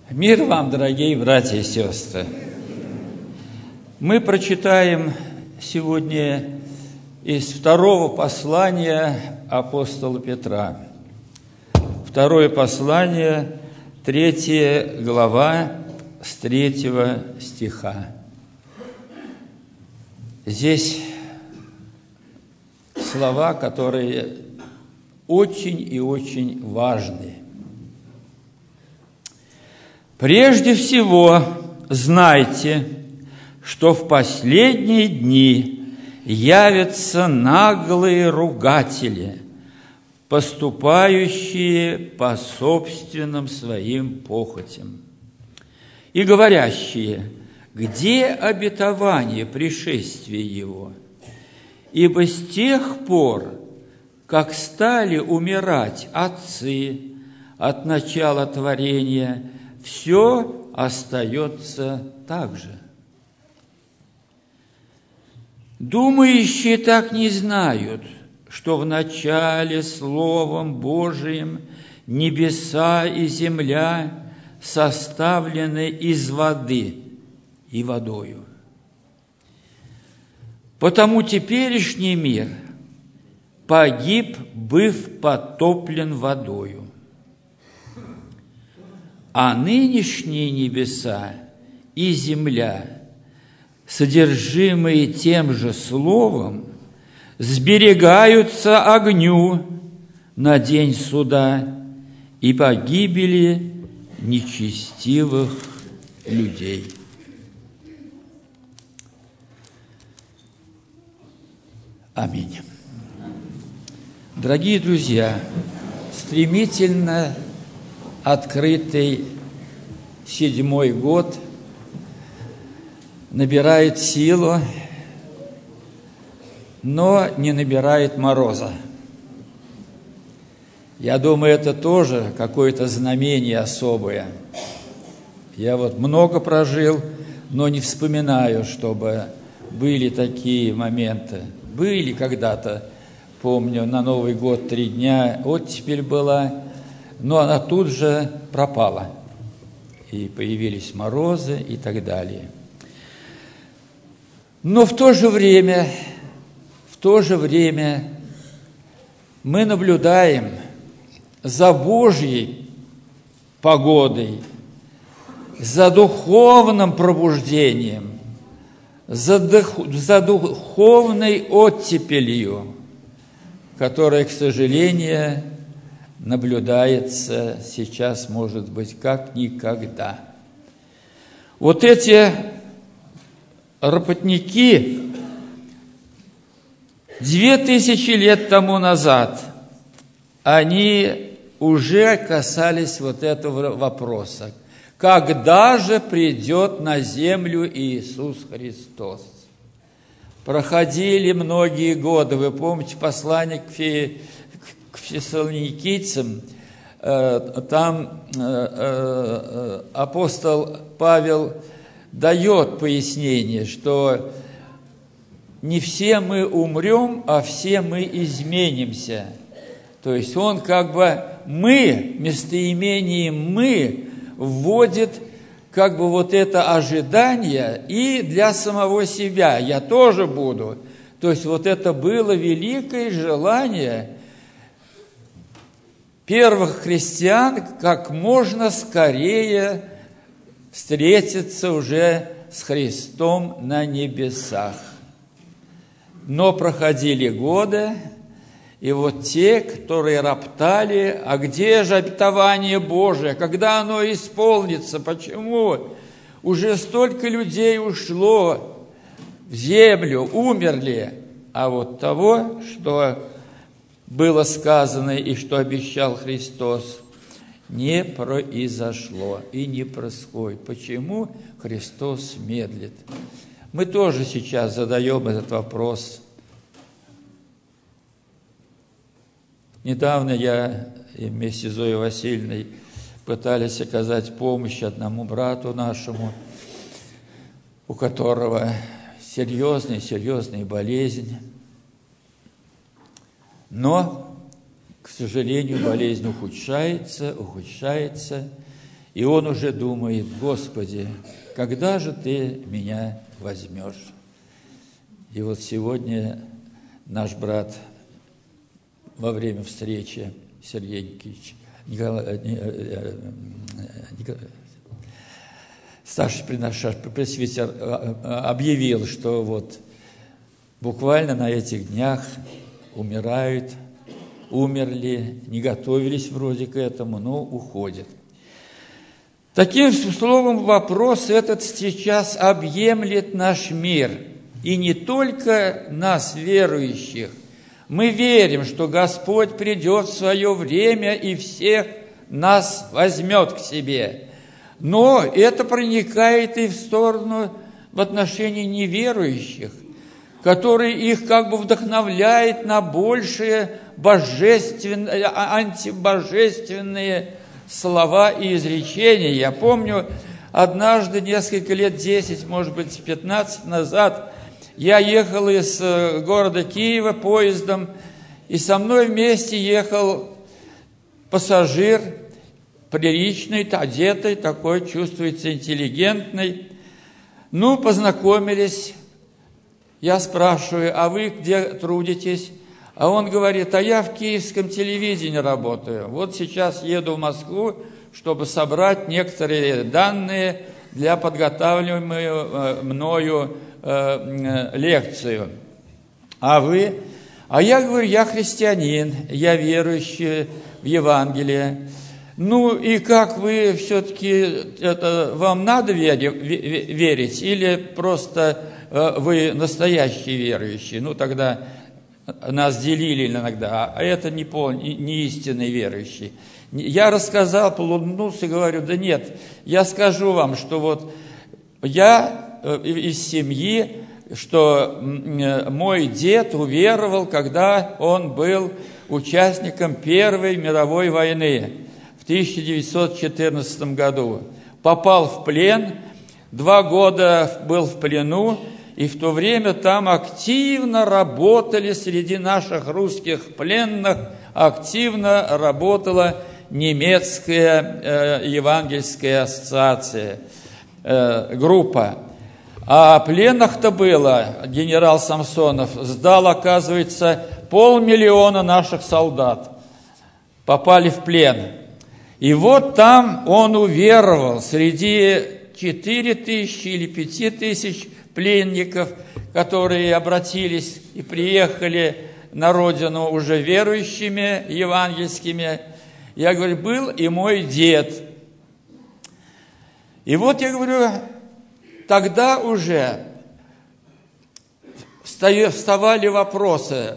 Мир вам, дорогие братья и сестры! Мы прочитаем сегодня из второго послания апостола Петра. Второе послание, 3 глава, с 3 стиха. Здесь слова, которые очень и очень важны. Прежде всего, знайте, что в последние дни явятся наглые ругатели, поступающие по собственным своим похотям, и говорящие: где обетование пришествия Его? Ибо с тех пор, как стали умирать отцы от начала творения, все остается так же. Думающие так не знают, что в начале Словом Божиим небеса и земля составлены из воды и водою. Потому теперешний мир погиб, быв потоплен водою. А нынешние небеса и земля, содержимые тем же словом, сберегаются огню на день суда и погибели нечестивых людей. Аминь. Дорогие друзья, стремительно открытый 7-й год набирает силу, но не набирает мороза. Я думаю, это тоже какое-то знамение особое. Я много прожил, но не вспоминаю, чтобы были такие моменты. Были когда-то, помню, на Новый год 3 дня оттепель была, но она тут же пропала. И появились морозы и так далее. Но в то же время мы наблюдаем за Божьей погодой, за духовным пробуждением, за духовной оттепелью, которая, к сожалению, наблюдается сейчас, может быть, как никогда. Вот эти работники 2000 лет тому назад, они уже касались вот этого вопроса. Когда же придет на землю Иисус Христос? Проходили многие годы. Вы помните послание к фессалоникийцам? Там апостол Павел дает пояснение, что не все мы умрем, а все мы изменимся. То есть он местоимение «мы» вводит вот это ожидание и для самого себя. Я тоже буду. То есть вот это было великое желание первых христиан как можно скорее встретиться уже с Христом на небесах. Но проходили годы, и вот те, которые роптали: а где же обетование Божие? Когда оно исполнится? Почему? Уже столько людей ушло в землю, умерли. А вот того, что было сказано и что обещал Христос, не произошло и не происходит. Почему Христос медлит? Мы тоже сейчас задаем этот вопрос. Недавно я вместе с Зоей Васильевной пытались оказать помощь одному брату нашему, у которого серьезная болезнь. Но, к сожалению, болезнь ухудшается, и он уже думает: Господи, когда же Ты меня возьмешь? И вот сегодня наш брат во время встречи, Сергей Николаевич, старший пресвитер, объявил, что вот буквально на этих днях умерли, не готовились вроде к этому, но уходят. Таким словом, вопрос этот сейчас объемлет наш мир, и не только нас, верующих. Мы верим, что Господь придет в свое время и всех нас возьмет к себе. Но это проникает и в отношении неверующих, которые их как бы вдохновляет на большие антибожественные слова и изречения. Я помню, однажды, несколько лет, 10, может быть, 15 назад, я ехал из города Киева поездом, и со мной вместе ехал пассажир, приличный, одетый, такой, чувствуется, интеллигентный. Ну, познакомились. Я спрашиваю: а вы где трудитесь? А он говорит: а я в киевском телевидении работаю. Вот сейчас еду в Москву, чтобы собрать некоторые данные для подготавливаемой мною лекцию. А вы? А я говорю: я христианин, я верующий в Евангелие. Ну и как вы все-таки, вам надо верить или просто вы настоящие верующие? Ну тогда нас делили иногда, а это не истинный верующий. Я рассказал, улыбнулся и говорю: да нет, я скажу вам, что вот я из семьи, что мой дед уверовал, когда он был участником Первой мировой войны в 1914 году. Попал в плен, 2 года был в плену, и в то время там активно работали среди наших русских пленных, активно работала немецкая евангельская ассоциация, группа. А пленных-то было, генерал Самсонов сдал, оказывается, 500 000 наших солдат. Попали в плен. И вот там он уверовал среди 4000 или 5000 пленников, которые обратились и приехали на родину уже верующими, евангельскими. Я говорю: был и мой дед. И вот я говорю, тогда уже вставали вопросы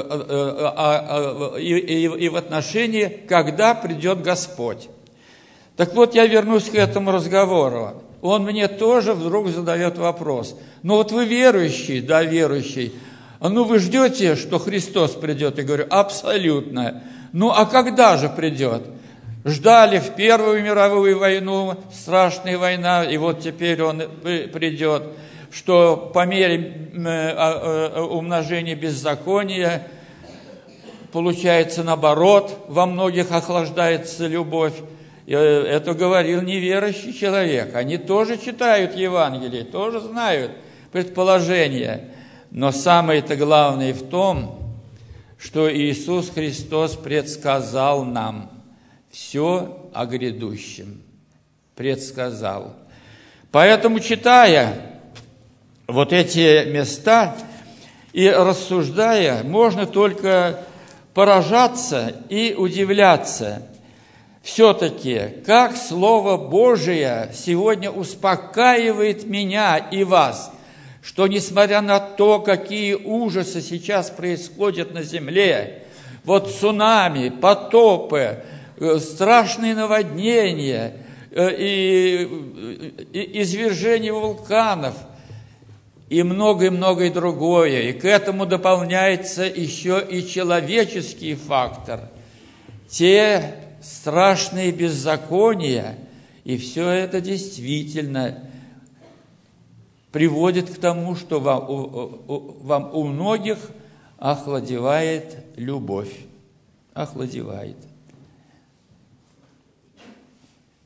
и в отношении, когда придет Господь. Так вот, я вернусь к этому разговору. Он мне тоже вдруг задает вопрос: ну вот вы верующий? Да, верующий. Ну вы ждете, что Христос придет? Я говорю: абсолютно. Ну а когда же придет? Ждали в Первую мировую войну, страшная война, и вот теперь он придет, что по мере умножения беззакония получается наоборот, во многих охлаждается любовь. Это говорил неверующий человек. Они тоже читают Евангелие, тоже знают предположения. Но самое-то главное в том, что Иисус Христос предсказал нам все о грядущем. Предсказал. Поэтому, читая вот эти места и рассуждая, можно только поражаться и удивляться. Все-таки, как Слово Божие сегодня успокаивает меня и вас, что несмотря на то, какие ужасы сейчас происходят на земле, вот цунами, потопы, страшные наводнения и извержение вулканов и многое-многое другое. И к этому дополняется еще и человеческий фактор. Те страшные беззакония, и все это действительно приводит к тому, что у многих охладевает любовь. Охладевает.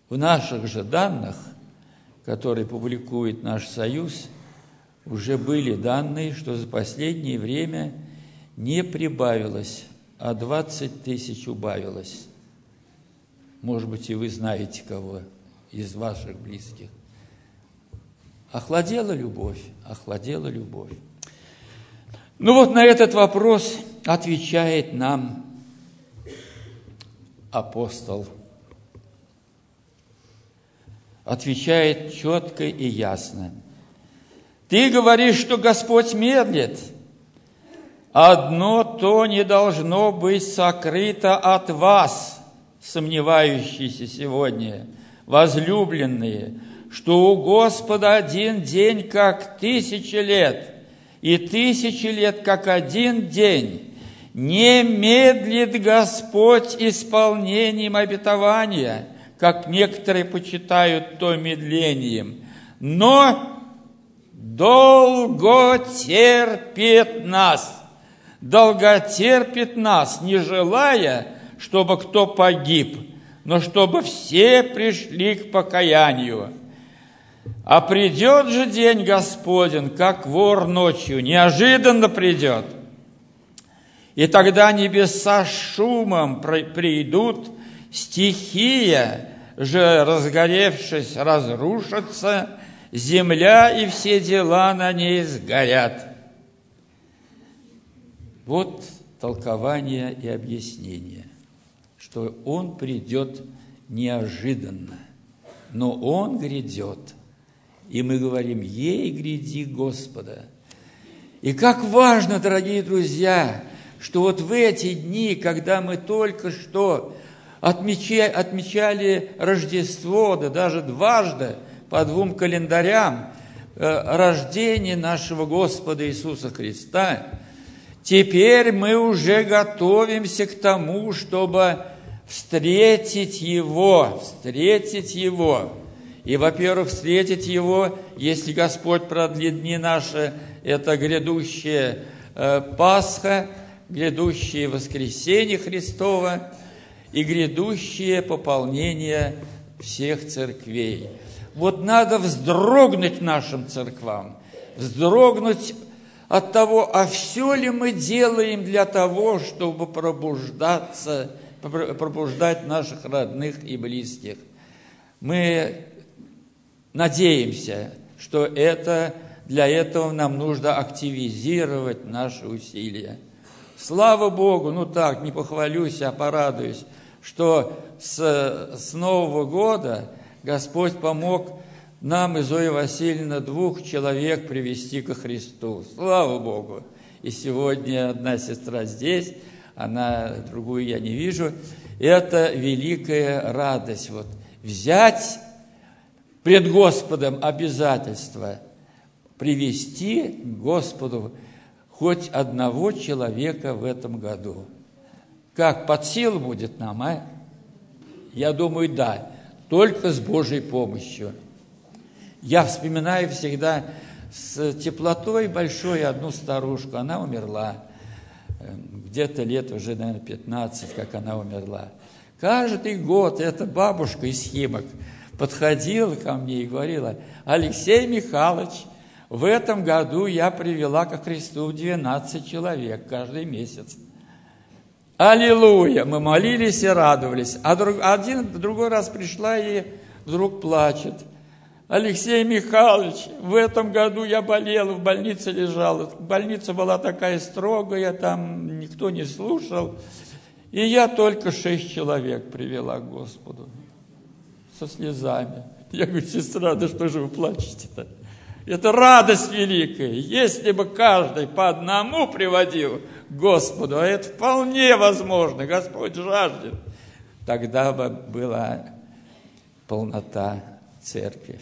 В наших же данных, которые публикует наш Союз, уже были данные, что за последнее время не прибавилось, а 20 тысяч убавилось. Может быть, и вы знаете кого из ваших близких. Охладела любовь, охладела любовь. Ну вот на этот вопрос отвечает нам апостол. Отвечает четко и ясно. Ты говоришь, что Господь медлит. Одно то не должно быть сокрыто от вас, сомневающиеся сегодня, возлюбленные, что у Господа один день, как 1000 лет, и 1000 лет, как один день. Не медлит Господь исполнением обетования, как некоторые почитают то медлением, но долготерпит нас, не желая, чтобы кто погиб, но чтобы все пришли к покаянию. А придет же день Господень, как вор ночью, неожиданно придет. И тогда небеса шумом придут, стихия же, разгоревшись, разрушится, земля и все дела на ней сгорят. Вот толкование и объяснение, что Он придет неожиданно, но Он грядет. И мы говорим: «Ей гряди Господа». И как важно, дорогие друзья, что вот в эти дни, когда мы только что отмечали Рождество, да даже дважды по 2 календарям, рождение нашего Господа Иисуса Христа, теперь мы уже готовимся к тому, чтобы встретить Его. И, во-первых, встретить Его, если Господь продлит дни наши, это грядущая Пасха, грядущее воскресение Христово и грядущее пополнение всех церквей. Вот надо вздрогнуть нашим церквам, вздрогнуть от того, а все ли мы делаем для того, чтобы пробуждать наших родных и близких. Мы надеемся, что для этого нам нужно активизировать наши усилия. Слава Богу, не похвалюсь, а порадуюсь, что с Нового года Господь помог нам и Зои Васильевне 2 человек привести ко Христу. Слава Богу! И сегодня одна сестра здесь, другую я не вижу. Это великая радость. Взять пред Господом обязательство привести к Господу хоть одного человека в этом году. Как, под силу будет нам, а? Я думаю, да, только с Божьей помощью. Я вспоминаю всегда с теплотой большой одну старушку. Она умерла. Где-то лет уже, наверное, 15, как она умерла. Каждый год эта бабушка из Химок подходила ко мне и говорила: Алексей Михайлович, в этом году я привела ко Христу 12 человек каждый месяц. Аллилуйя! Мы молились и радовались. А другой раз пришла и вдруг плачет. Алексей Михайлович, в этом году я болела, в больнице лежала. Больница была такая строгая, там никто не слушал. И я только 6 человек привела к Господу. Со слезами. Я говорю: сестра, да что же вы плачете-то? Это радость великая. Если бы каждый по одному приводил к Господу, а это вполне возможно, Господь жаждет, тогда бы была полнота церкви.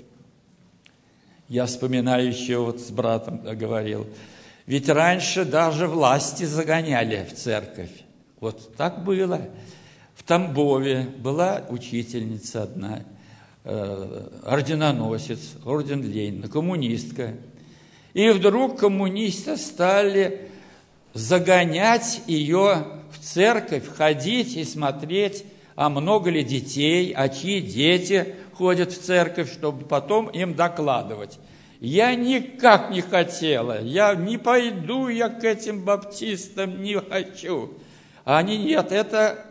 Я вспоминаю еще, с братом говорил, ведь раньше даже власти загоняли в церковь. Вот так было. В Тамбове была учительница одна, орденоносец, орден Ленина, коммунистка. И вдруг коммунисты стали загонять ее в церковь, ходить и смотреть, а много ли детей, а чьи дети ходят в церковь, чтобы потом им докладывать. Я никак не хотела, я не пойду я к этим баптистам, не хочу. А они, нет, это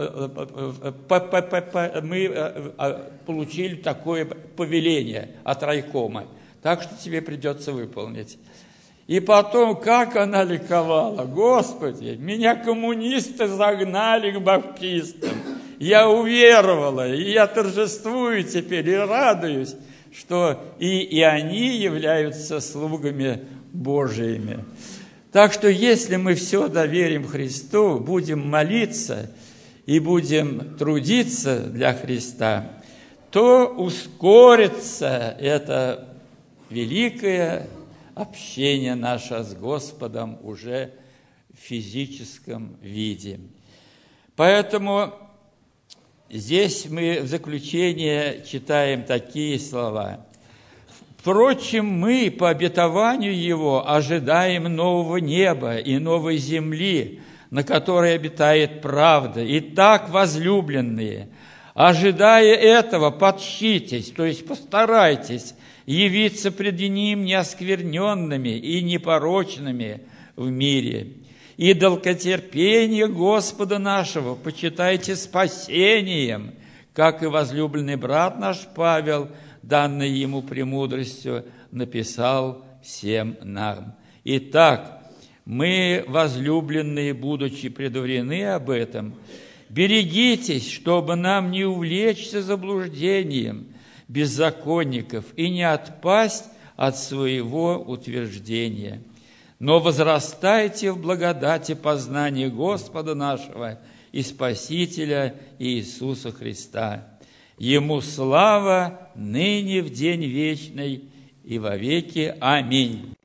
мы получили такое повеление от райкома, так что тебе придется выполнить. И потом, как она ликовала, Господи, меня коммунисты загнали к баптистам, я уверовала, и я торжествую теперь, и радуюсь, что и они являются слугами Божиими. Так что, если мы все доверим Христу, будем молиться и будем трудиться для Христа, то ускорится это великое общение наше с Господом уже в физическом виде. Поэтому здесь мы в заключение читаем такие слова. «Впрочем, мы по обетованию Его ожидаем нового неба и новой земли, на которой обитает правда. Итак, возлюбленные, ожидая этого, подщитесь, то есть постарайтесь явиться пред Ним неоскверненными и непорочными в мире. И долготерпение Господа нашего почитайте спасением, как и возлюбленный брат наш Павел, данный ему премудростью, написал всем нам. Итак, мы, возлюбленные, будучи предварены об этом, берегитесь, чтобы нам не увлечься заблуждением беззаконников и не отпасть от своего утверждения. Но возрастайте в благодати познания Господа нашего и Спасителя Иисуса Христа. Ему слава ныне в день вечный и во веки. Аминь.